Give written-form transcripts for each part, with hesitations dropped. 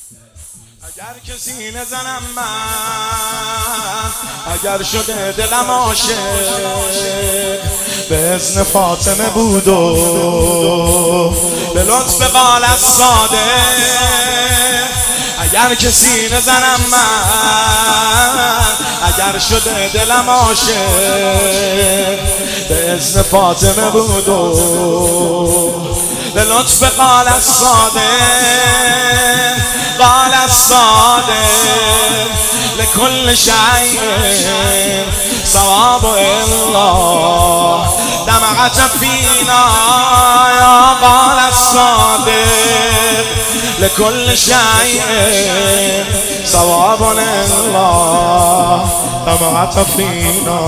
اگر کسی نزنم من، اگر شده دلم عاشق به اذن فاطمه بود و به لطف قال الصادق. اگر کسی نزنم من، اگر شده دلم عاشق به اذن فاطمه بود و به لطف قال الصادق. قال الصادق لكل شيء صواب إلا دمعت فينا. يا قال الصادق لكل شيء صواب إلا دمعت فينا.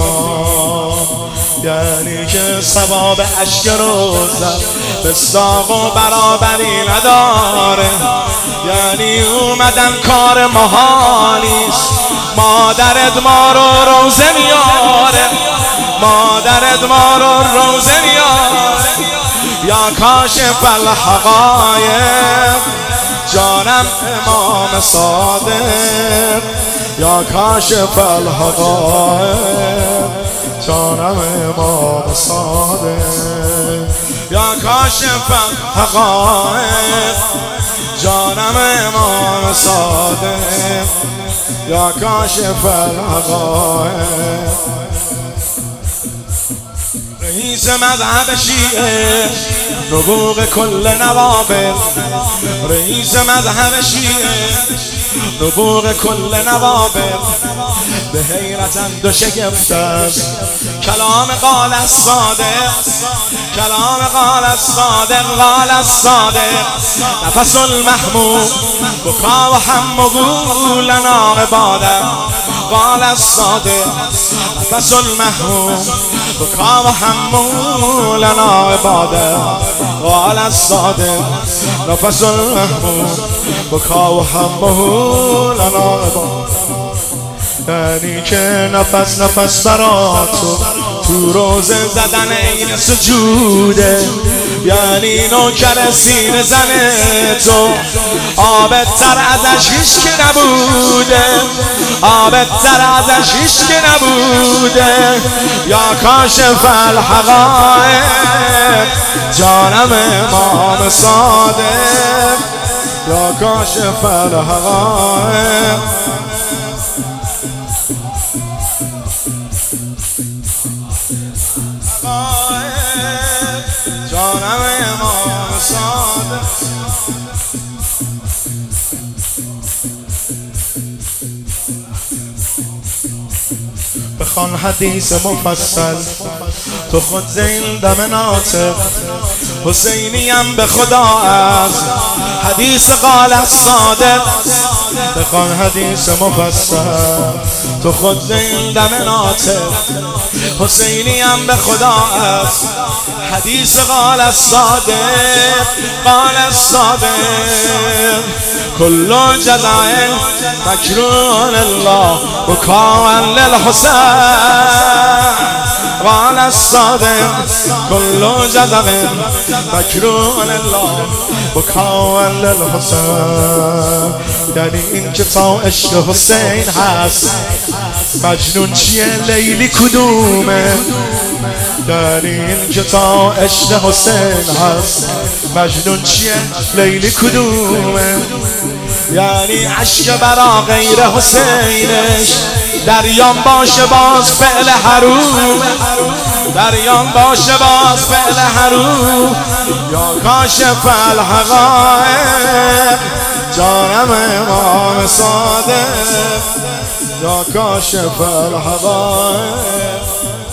یعنی که ثواب اشک روزم به ساق و برابری نداره. یعنی اومدن کار محالیست، مادرت ما رو روزه میاره، مادرت ما رو روزه میاره. یا کاشف الحقایق جانم امام صادق. یا کاشف الحقایق جانم امام صادق. یا کاشف الحقایق جانم امام صادق. یا کاشف الحقایق. رئیس مذهب شیعه نبوغ کل نوابل، رئیس مذهب شیعه نبوغ کل نوابل. به حیرتند و شگفت است کلام قال الصادق، کلام قال الصادق. قال الصادق نفس المحمود بکا و همه لنا عباده. قال الصادق نفس المحمود بکا و همه لنا عباده. قال الصادق نفس المحمود بکا و همه لنا عباده. یعنی که نفس نفس براتو تو روزه زدن این سجوده. یعنی نوکر سینه زنه تو آبتر ازش هیچ که نبوده، آبتر ازش هیچ که نبوده. یا کاشف الحقایق جانم امام صادق. یا کاشف الحقایق جانم امام صادق. بخوان حدیث مفصل تو خود زین دم ناطق. حسینیم به خدا از حدیث قال الصادق. بخوان حدیث مفصل تو خود زین دم ناطق. حسینیم به خدا از حدیث قال الصادق. قال الصادق كل جزاء مكروه لله بكاء للحسين. قال الصادق كل جزاء مكروه لله بكاء للحسين. یعنی این که تا عشق حسین هست مجنون چیه لیلی کدومه. یعنی این که تا عشق حسین هست مجنون چیه لیلی کدومه. یعنی عشق برا غیر حسینش دریان باشه باز فعل حروم، دریان باشه باز فعل حروم. یا کاشف الحقایق جانم امام صادق. یا کاشف الحقایق